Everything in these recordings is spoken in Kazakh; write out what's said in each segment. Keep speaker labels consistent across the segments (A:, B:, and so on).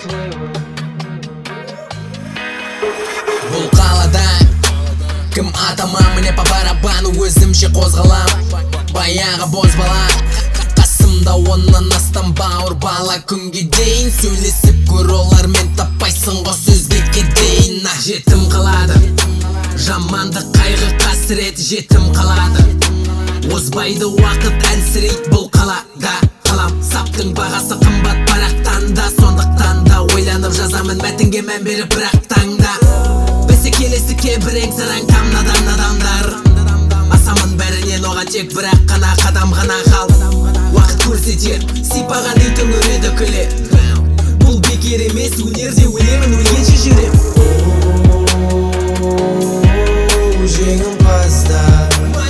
A: Бұл қалада кім атама міне по барабану, өзімше қозғалам. Баяғы боз бала, қасымда оннан астам бауыр бала. Күнге дейін сөйлесіп көр олармен, таппайсың ғой сөз бетке дейін. Жетім қалады, жаманды қайғы қасірет жетім қалады. Озбайды уақыт әлсірейт бұл қалада. Қалам саптың бағасы қымбат барақтан да, сондықтан да ойланып жазамын мәтінге мән беріп бірақ таңда. Бәсекелестікке бірең сараң там надандар. Асамын бәрінен оған тек бірақ қана қадам ғана қал. Уақыт көрсетер, сипаған дейтін өреді күле. Бұл бекер емес, өнерде өлемін, өлгенше жүрем. Жеңімпаздар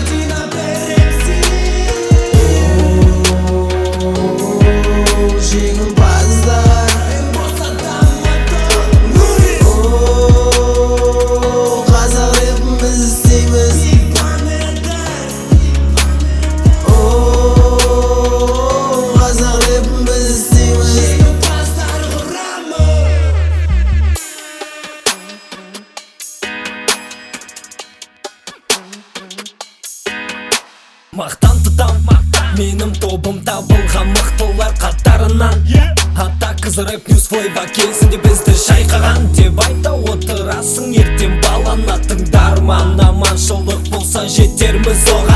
B: Мақтан тұтам, менің тобым табылған мықтылар қатарынан. Ата кыз рэп ньюс флейва келсінде бізді шайқаған деп айта отырасың ертең балана тыңдарман. Аманшылық болса жетерміз оған.